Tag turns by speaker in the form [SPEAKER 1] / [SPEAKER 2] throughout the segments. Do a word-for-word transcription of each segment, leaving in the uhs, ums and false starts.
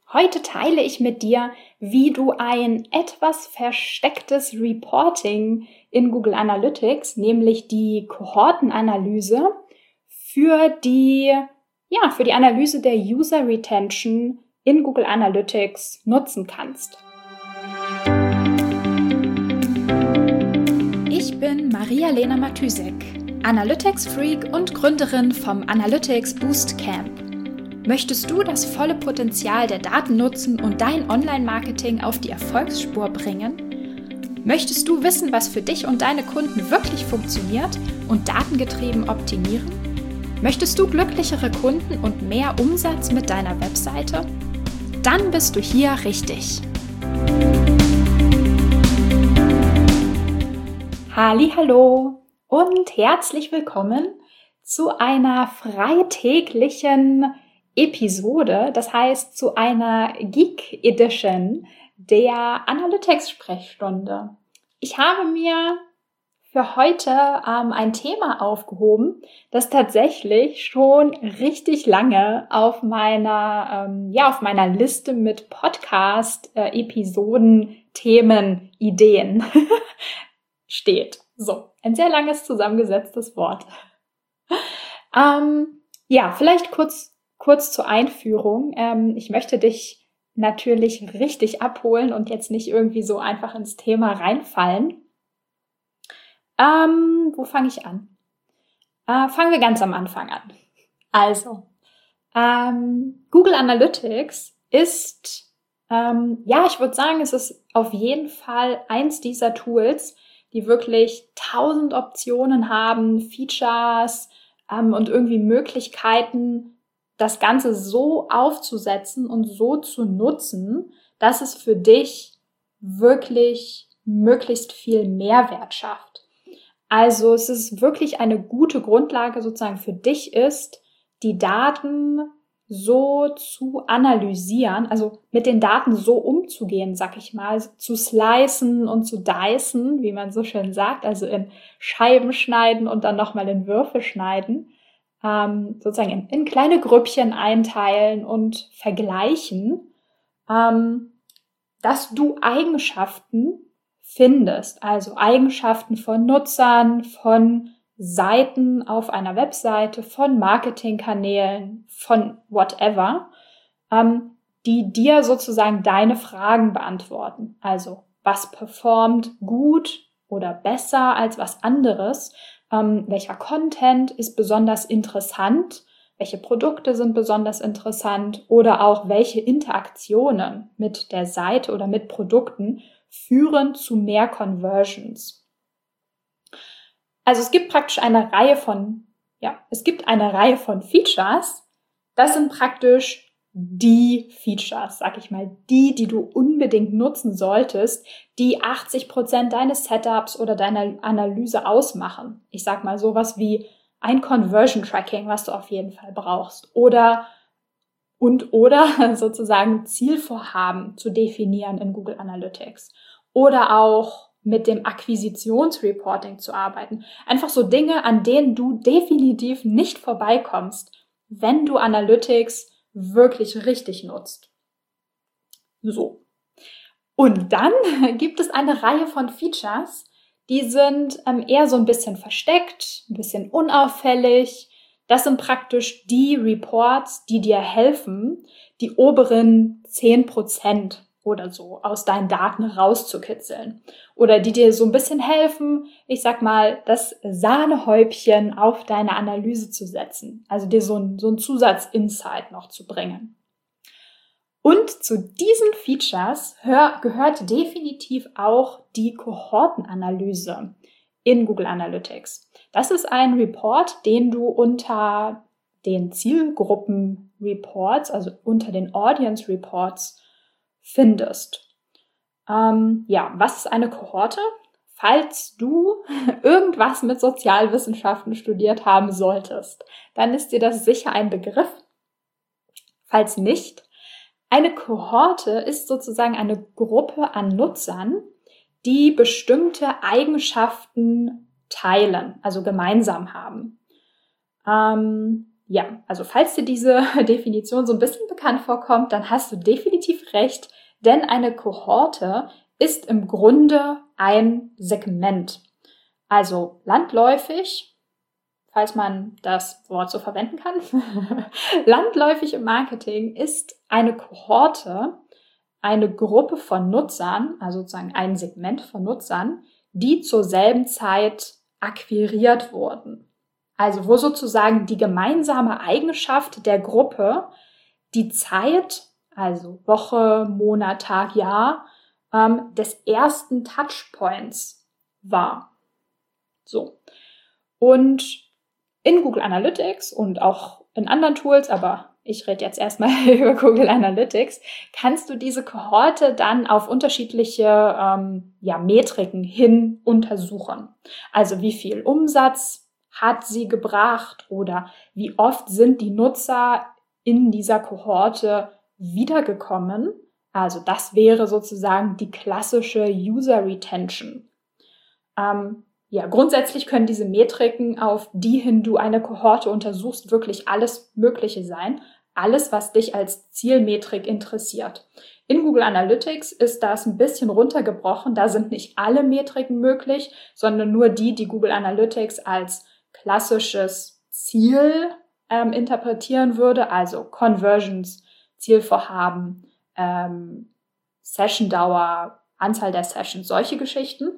[SPEAKER 1] Heute teile ich mit dir, wie du ein etwas verstecktes Reporting in Google Analytics, nämlich die Kohortenanalyse, für die, ja, für die Analyse der User Retention in Google Analytics nutzen kannst. Ich bin Maria-Lena Matysek, Analytics-Freak und Gründerin vom Analytics Boost Camp. Möchtest du das volle Potenzial der Daten nutzen und dein Online-Marketing auf die Erfolgsspur bringen? Möchtest du wissen, was für dich und deine Kunden wirklich funktioniert und datengetrieben optimieren? Möchtest du glücklichere Kunden und mehr Umsatz mit deiner Webseite? Dann bist du hier richtig. Hallihallo und herzlich willkommen zu einer freitäglichen Episode, das heißt zu einer Geek Edition der Analytics-Sprechstunde. Ich habe mir für heute ähm, ein Thema aufgehoben, das tatsächlich schon richtig lange auf meiner, ähm, ja, auf meiner Liste mit Podcast-Episoden, Themen, Ideen steht. So, ein sehr langes zusammengesetztes Wort. ähm, ja, vielleicht kurz Kurz zur Einführung. Ähm, ich möchte dich natürlich richtig abholen und jetzt nicht irgendwie so einfach ins Thema reinfallen. Ähm, wo fange ich an? Äh, fangen wir ganz am Anfang an. Also, ähm, Google Analytics ist, ähm, ja, ich würde sagen, es ist auf jeden Fall eins dieser Tools, die wirklich tausend Optionen haben, Features ähm, und irgendwie Möglichkeiten, das Ganze so aufzusetzen und so zu nutzen, dass es für dich wirklich möglichst viel Mehrwert schafft. Also es ist wirklich eine gute Grundlage sozusagen für dich ist, die Daten so zu analysieren, also mit den Daten so umzugehen, sag ich mal, zu slicen und zu dicen, wie man so schön sagt, also in Scheiben schneiden und dann nochmal in Würfel schneiden. Ähm, sozusagen in, in kleine Grüppchen einteilen und vergleichen, ähm, dass du Eigenschaften findest, also Eigenschaften von Nutzern, von Seiten auf einer Webseite, von Marketingkanälen, von whatever, ähm, die dir sozusagen deine Fragen beantworten. Also was performt gut oder besser als was anderes? Ähm, welcher Content ist besonders interessant, welche Produkte sind besonders interessant oder auch welche Interaktionen mit der Seite oder mit Produkten führen zu mehr Conversions. Also es gibt praktisch eine Reihe von, ja, es gibt eine Reihe von Features. Das sind praktisch die Features, sag ich mal, die, die du unbedingt nutzen solltest, die achtzig Prozent deines Setups oder deiner Analyse ausmachen. Ich sag mal sowas wie ein Conversion Tracking, was du auf jeden Fall brauchst, oder und oder sozusagen Zielvorhaben zu definieren in Google Analytics oder auch mit dem Akquisitionsreporting zu arbeiten. Einfach so Dinge, an denen du definitiv nicht vorbeikommst, wenn du Analytics wirklich richtig nutzt. So. Und dann gibt es eine Reihe von Features, die sind ähm, eher so ein bisschen versteckt, ein bisschen unauffällig. Das sind praktisch die Reports, die dir helfen, die oberen zehn Prozent oder so aus deinen Daten rauszukitzeln. Oder die dir so ein bisschen helfen, ich sag mal, das Sahnehäubchen auf deine Analyse zu setzen. Also dir so ein, so ein Zusatzinsight noch zu bringen. Und zu diesen Features hör, gehört definitiv auch die Kohortenanalyse in Google Analytics. Das ist ein Report, den du unter den Zielgruppen-Reports, also unter den Audience-Reports findest. Ähm, ja, was ist eine Kohorte? Falls du irgendwas mit Sozialwissenschaften studiert haben solltest, dann ist dir das sicher ein Begriff. Falls nicht, eine Kohorte ist sozusagen eine Gruppe an Nutzern, die bestimmte Eigenschaften teilen, also gemeinsam haben. Ähm, ja, also falls dir diese Definition so ein bisschen bekannt vorkommt, dann hast du definitiv recht, denn eine Kohorte ist im Grunde ein Segment. Also landläufig, falls man das Wort so verwenden kann, landläufig im Marketing ist eine Kohorte eine Gruppe von Nutzern, also sozusagen ein Segment von Nutzern, die zur selben Zeit akquiriert wurden. Also wo sozusagen die gemeinsame Eigenschaft der Gruppe die Zeit, also Woche, Monat, Tag, Jahr, ähm, des ersten Touchpoints war. So. Und in Google Analytics und auch in anderen Tools, aber ich rede jetzt erstmal über Google Analytics, kannst du diese Kohorte dann auf unterschiedliche ähm, ja, Metriken hin untersuchen. Also wie viel Umsatz hat sie gebracht oder wie oft sind die Nutzer in dieser Kohorte wiedergekommen. Also das wäre sozusagen die klassische User Retention. Ähm, Ja, grundsätzlich können diese Metriken, auf die hin du eine Kohorte untersuchst, wirklich alles Mögliche sein. Alles, was dich als Zielmetrik interessiert. In Google Analytics ist das ein bisschen runtergebrochen. Da sind nicht alle Metriken möglich, sondern nur die, die Google Analytics als klassisches Ziel ähm, interpretieren würde. Also Conversions, Zielvorhaben, ähm, Session-Dauer, Anzahl der Sessions, solche Geschichten.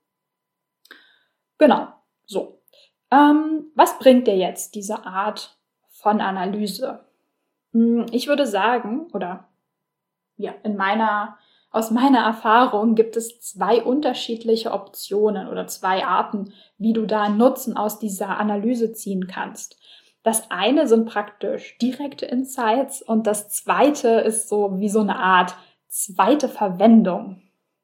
[SPEAKER 1] Genau, so. Ähm, was bringt dir jetzt diese Art von Analyse? Ich würde sagen, oder ja, in meiner, aus meiner Erfahrung gibt es zwei unterschiedliche Optionen oder zwei Arten, wie du da Nutzen aus dieser Analyse ziehen kannst. Das eine sind praktisch direkte Insights und das zweite ist so wie so eine Art zweite Verwendung.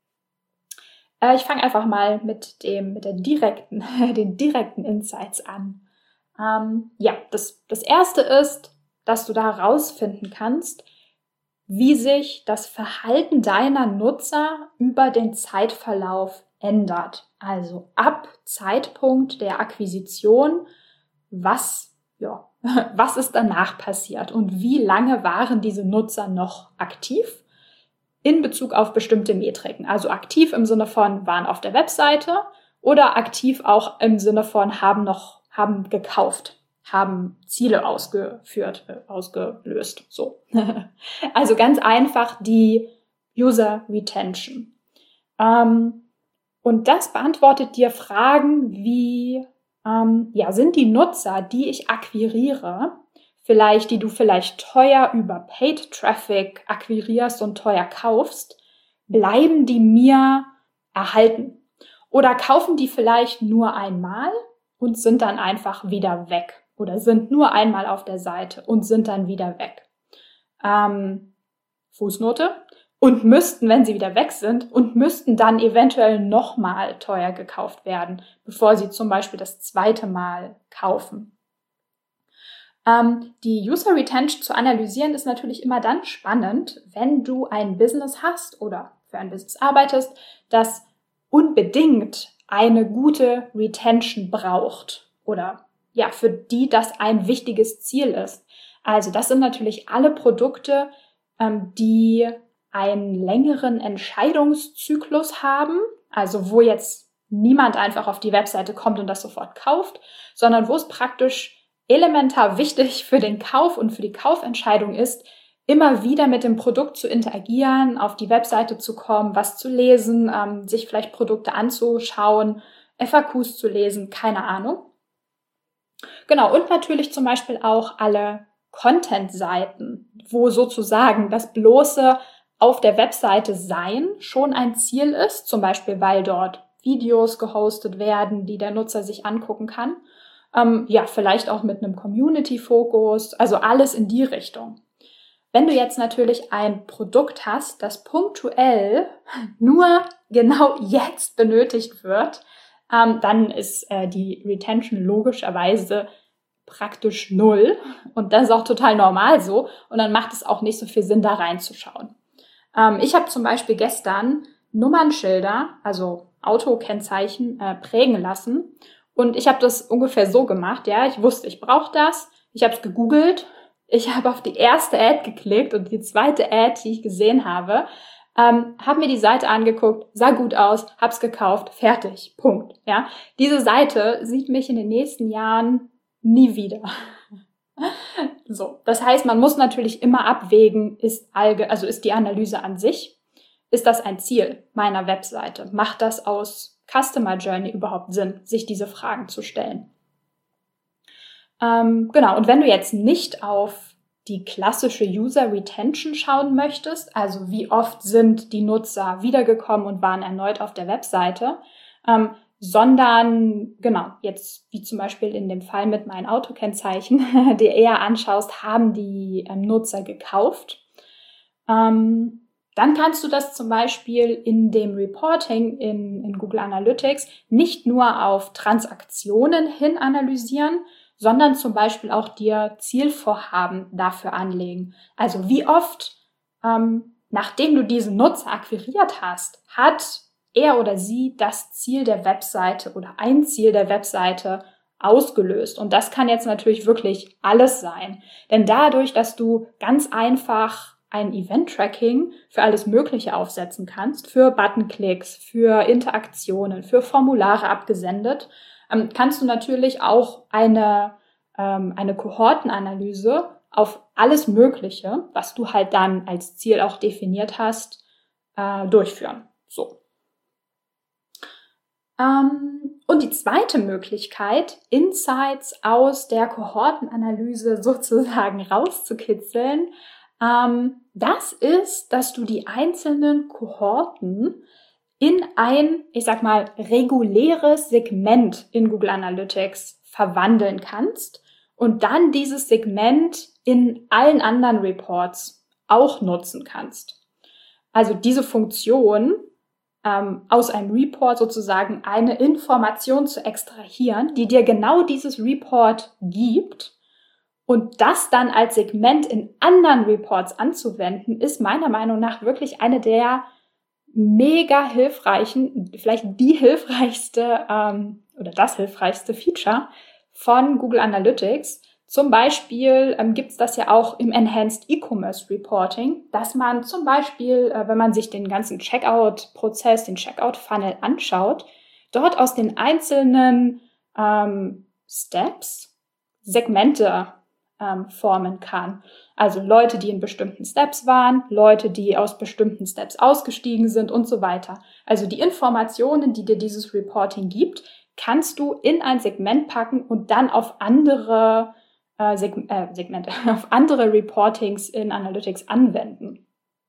[SPEAKER 1] Ich fange einfach mal mit dem, mit der direkten, den direkten Insights an. Ähm, ja, das, das erste ist, dass du da herausfinden kannst, wie sich das Verhalten deiner Nutzer über den Zeitverlauf ändert. Also ab Zeitpunkt der Akquisition, was, ja, was ist danach passiert und wie lange waren diese Nutzer noch aktiv? In Bezug auf bestimmte Metriken. Also aktiv im Sinne von waren auf der Webseite oder aktiv auch im Sinne von haben noch, haben gekauft, haben Ziele ausgeführt, äh, ausgelöst. So. Also ganz einfach die User Retention. Ähm, und das beantwortet dir Fragen wie, ähm, ja, sind die Nutzer, die ich akquiriere, vielleicht, die du vielleicht teuer über Paid Traffic akquirierst und teuer kaufst, bleiben die mir erhalten? Oder kaufen die vielleicht nur einmal und sind dann einfach wieder weg? Oder sind nur einmal auf der Seite und sind dann wieder weg? Ähm, Fußnote. Und müssten, wenn sie wieder weg sind, und müssten dann eventuell nochmal teuer gekauft werden, bevor sie zum Beispiel das zweite Mal kaufen. Ähm, die User Retention zu analysieren ist natürlich immer dann spannend, wenn du ein Business hast oder für ein Business arbeitest, das unbedingt eine gute Retention braucht oder ja, für die das ein wichtiges Ziel ist. Also das sind natürlich alle Produkte, ähm, die einen längeren Entscheidungszyklus haben, also wo jetzt niemand einfach auf die Webseite kommt und das sofort kauft, sondern wo es praktisch elementar wichtig für den Kauf und für die Kaufentscheidung ist, immer wieder mit dem Produkt zu interagieren, auf die Webseite zu kommen, was zu lesen, ähm, sich vielleicht Produkte anzuschauen, F A Qs zu lesen, keine Ahnung. Genau, und natürlich zum Beispiel auch alle Content-Seiten, wo sozusagen das bloße auf der Webseite sein schon ein Ziel ist, zum Beispiel weil dort Videos gehostet werden, die der Nutzer sich angucken kann. Ähm, ja, vielleicht auch mit einem Community-Fokus, also alles in die Richtung. Wenn du jetzt natürlich ein Produkt hast, das punktuell nur genau jetzt benötigt wird, ähm, dann ist äh, die Retention logischerweise praktisch null. Und das ist auch total normal so. Und dann macht es auch nicht so viel Sinn, da reinzuschauen. Ähm, ich habe zum Beispiel gestern Nummernschilder, also Autokennzeichen, äh, prägen lassen. Und ich habe das ungefähr so gemacht, ja, ich wusste, ich brauche das. Ich habe es gegoogelt, ich habe auf die erste Ad geklickt und die zweite Ad, die ich gesehen habe, ähm, habe mir die Seite angeguckt, sah gut aus, hab's gekauft, fertig, Punkt. Ja, diese Seite sieht mich in den nächsten Jahren nie wieder. So, das heißt, man muss natürlich immer abwägen, ist allge- also ist die Analyse an sich, ist das ein Ziel meiner Webseite? Macht das aus Customer Journey überhaupt Sinn, sich diese Fragen zu stellen? Ähm, genau, und wenn du jetzt nicht auf die klassische User Retention schauen möchtest, also wie oft sind die Nutzer wiedergekommen und waren erneut auf der Webseite, ähm, sondern genau, jetzt wie zum Beispiel in dem Fall mit meinen Autokennzeichen, dir eher anschaust, haben die ähm, Nutzer gekauft, ähm, dann kannst du das zum Beispiel in dem Reporting in, in Google Analytics nicht nur auf Transaktionen hin analysieren, sondern zum Beispiel auch dir Zielvorhaben dafür anlegen. Also wie oft, ähm, nachdem du diesen Nutzer akquiriert hast, hat er oder sie das Ziel der Webseite oder ein Ziel der Webseite ausgelöst. Und das kann jetzt natürlich wirklich alles sein. Denn dadurch, dass du ganz einfach ein Event-Tracking für alles Mögliche aufsetzen kannst, für Buttonklicks, für Interaktionen, für Formulare abgesendet, ähm, kannst du natürlich auch eine, ähm, eine Kohortenanalyse auf alles Mögliche, was du halt dann als Ziel auch definiert hast, äh, durchführen. So. Ähm, und die zweite Möglichkeit, Insights aus der Kohortenanalyse sozusagen rauszukitzeln, ähm, das ist, dass du die einzelnen Kohorten in ein, ich sag mal, reguläres Segment in Google Analytics verwandeln kannst und dann dieses Segment in allen anderen Reports auch nutzen kannst. Also diese Funktion, ähm, aus einem Report sozusagen eine Information zu extrahieren, die dir genau dieses Report gibt und das dann als Segment in anderen Reports anzuwenden, ist meiner Meinung nach wirklich eine der mega hilfreichen, vielleicht die hilfreichste ähm, oder das hilfreichste Feature von Google Analytics. Zum Beispiel ähm, gibt es das ja auch im Enhanced E-Commerce Reporting, dass man zum Beispiel, äh, wenn man sich den ganzen Checkout-Prozess, den Checkout-Funnel anschaut, dort aus den einzelnen ähm, Steps Segmente ähm, formen kann. Also Leute, die in bestimmten Steps waren, Leute, die aus bestimmten Steps ausgestiegen sind und so weiter. Also die Informationen, die dir dieses Reporting gibt, kannst du in ein Segment packen und dann auf andere äh, Seg- äh, Segmente, auf andere Reportings in Analytics anwenden.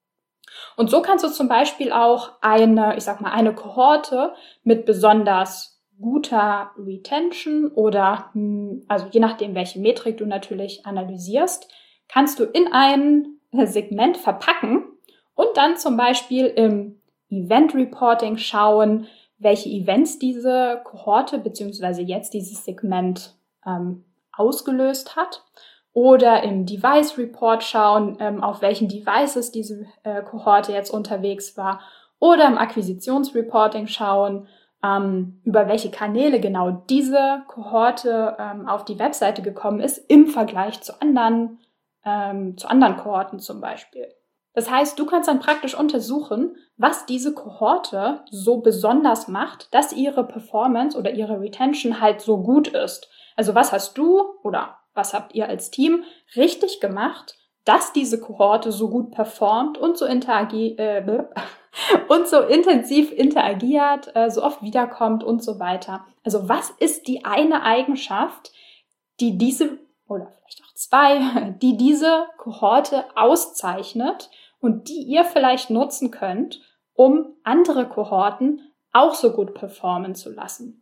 [SPEAKER 1] Und so kannst du zum Beispiel auch eine, ich sag mal, eine Kohorte mit besonders guter Retention oder, also je nachdem, welche Metrik du natürlich analysierst, kannst du in ein Segment verpacken und dann zum Beispiel im Event Reporting schauen, welche Events diese Kohorte beziehungsweise jetzt dieses Segment ähm, ausgelöst hat. Oder im Device Report schauen, ähm, auf welchen Devices diese äh, Kohorte jetzt unterwegs war. Oder im Akquisitionsreporting schauen, ähm, über welche Kanäle genau diese Kohorte ähm, auf die Webseite gekommen ist, im Vergleich zu anderen, ähm, zu anderen Kohorten zum Beispiel. Das heißt, du kannst dann praktisch untersuchen, was diese Kohorte so besonders macht, dass ihre Performance oder ihre Retention halt so gut ist. Also was hast du oder was habt ihr als Team richtig gemacht, dass diese Kohorte so gut performt und so interagi- äh, und so intensiv interagiert, äh, so oft wiederkommt und so weiter. Also was ist die eine Eigenschaft, die diese, oder vielleicht auch zwei, die diese Kohorte auszeichnet und die ihr vielleicht nutzen könnt, um andere Kohorten auch so gut performen zu lassen.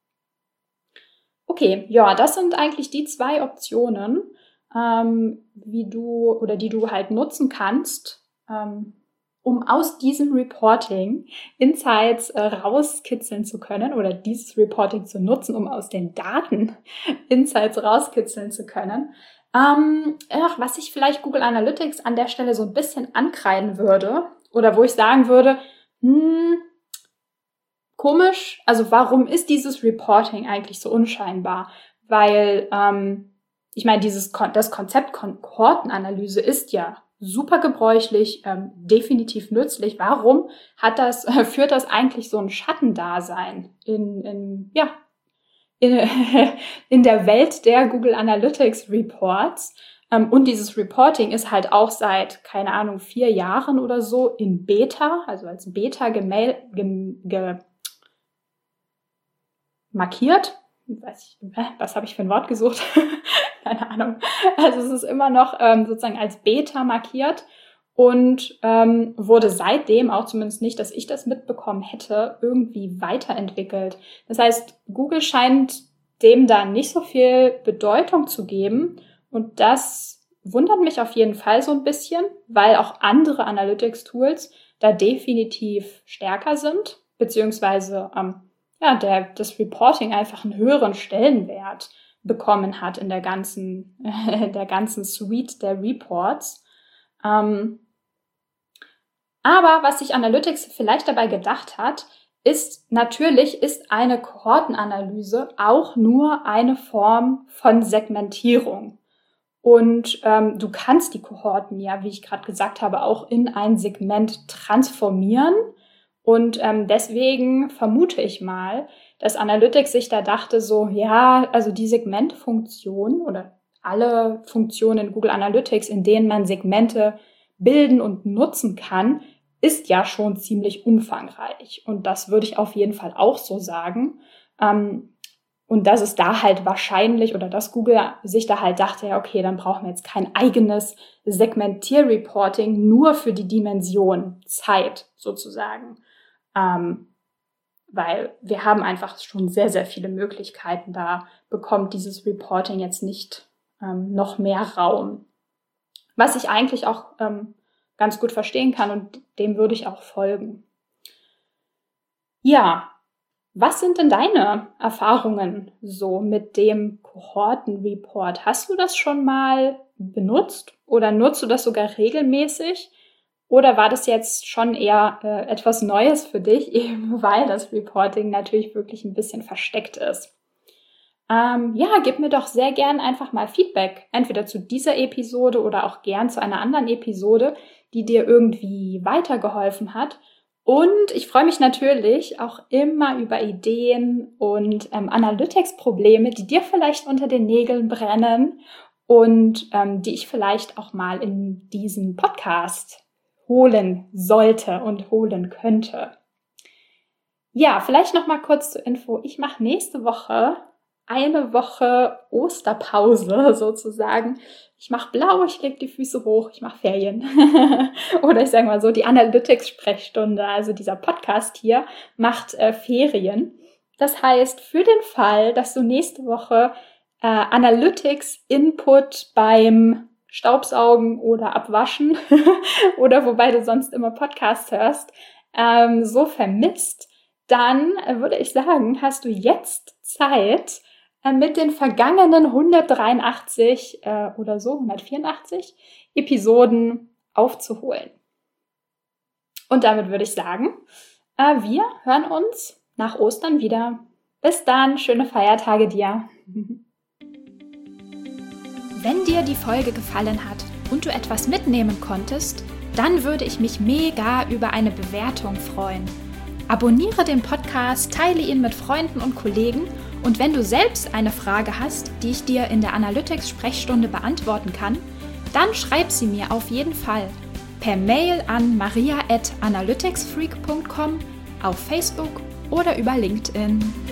[SPEAKER 1] Okay, ja, das sind eigentlich die zwei Optionen, ähm, wie du oder die du halt nutzen kannst, ähm, um aus diesem Reporting Insights äh, rauskitzeln zu können oder dieses Reporting zu nutzen, um aus den Daten Insights rauskitzeln zu können. Ähm, ach, was ich vielleicht Google Analytics an der Stelle so ein bisschen ankreiden würde oder wo ich sagen würde, hm, komisch, also warum ist dieses Reporting eigentlich so unscheinbar? Weil, ähm, ich meine, dieses das Konzept Kohortenanalyse ist ja super gebräuchlich, ähm, definitiv nützlich. Warum hat das, äh, führt das eigentlich so ein Schattendasein in, in, ja, in, in der Welt der Google Analytics Reports? Ähm, und dieses Reporting ist halt auch seit, keine Ahnung, vier Jahren oder so in Beta, also als Beta gemail, gem, ge, markiert. Weiß ich, was habe ich für ein Wort gesucht? Keine Ahnung. Also es ist immer noch ähm, sozusagen als Beta markiert und ähm, wurde seitdem, auch zumindest nicht, dass ich das mitbekommen hätte, irgendwie weiterentwickelt. Das heißt, Google scheint dem da nicht so viel Bedeutung zu geben und das wundert mich auf jeden Fall so ein bisschen, weil auch andere Analytics-Tools da definitiv stärker sind, beziehungsweise ähm, ja, der, das Reporting einfach einen höheren Stellenwert bekommen hat in der ganzen, äh, der ganzen Suite der Reports. Ähm, aber was sich Analytics vielleicht dabei gedacht hat, ist, natürlich ist eine Kohortenanalyse auch nur eine Form von Segmentierung. Und ähm, du kannst die Kohorten ja, wie ich gerade gesagt habe, auch in ein Segment transformieren. Und ähm, deswegen vermute ich mal, dass Analytics sich da dachte so, ja, also die Segmentfunktion oder alle Funktionen in Google Analytics, in denen man Segmente bilden und nutzen kann, ist ja schon ziemlich umfangreich. Und das würde ich auf jeden Fall auch so sagen. Ähm, und dass es da halt wahrscheinlich oder dass Google sich da halt dachte, ja, okay, dann brauchen wir jetzt kein eigenes Segmentierreporting nur für die Dimension Zeit sozusagen. Ähm, weil wir haben einfach schon sehr, sehr viele Möglichkeiten. Da bekommt dieses Reporting jetzt nicht ähm, noch mehr Raum. Was ich eigentlich auch ähm, ganz gut verstehen kann und dem würde ich auch folgen. Ja, was sind denn deine Erfahrungen so mit dem Kohortenreport? Hast du das schon mal benutzt oder nutzt du das sogar regelmäßig? Oder war das jetzt schon eher äh, etwas Neues für dich, eben weil das Reporting natürlich wirklich ein bisschen versteckt ist? Ähm, ja, gib mir doch sehr gern einfach mal Feedback, entweder zu dieser Episode oder auch gern zu einer anderen Episode, die dir irgendwie weitergeholfen hat. Und ich freue mich natürlich auch immer über Ideen und ähm, Analytics-Probleme, die dir vielleicht unter den Nägeln brennen und ähm, die ich vielleicht auch mal in diesen Podcast holen sollte und holen könnte. Ja, vielleicht noch mal kurz zur Info. Ich mache nächste Woche eine Woche Osterpause sozusagen. Ich mache blau, ich lege die Füße hoch, ich mache Ferien. Oder ich sage mal so, die Analytics-Sprechstunde, also dieser Podcast hier, macht äh, Ferien. Das heißt, für den Fall, dass du nächste Woche äh, Analytics-Input beim Staubsaugen oder Abwaschen oder wobei du sonst immer Podcasts hörst, ähm, so vermisst, dann äh, würde ich sagen, hast du jetzt Zeit, äh, mit den vergangenen hundertdreiundachtzig äh, oder so, hundertvierundachtzig Episoden aufzuholen. Und damit würde ich sagen, äh, wir hören uns nach Ostern wieder. Bis dann, schöne Feiertage dir.
[SPEAKER 2] Wenn dir die Folge gefallen hat und du etwas mitnehmen konntest, dann würde ich mich mega über eine Bewertung freuen. Abonniere den Podcast, teile ihn mit Freunden und Kollegen und wenn du selbst eine Frage hast, die ich dir in der Analytics-Sprechstunde beantworten kann, dann schreib sie mir auf jeden Fall per Mail an maria at analyticsfreak punkt com, auf Facebook oder über LinkedIn.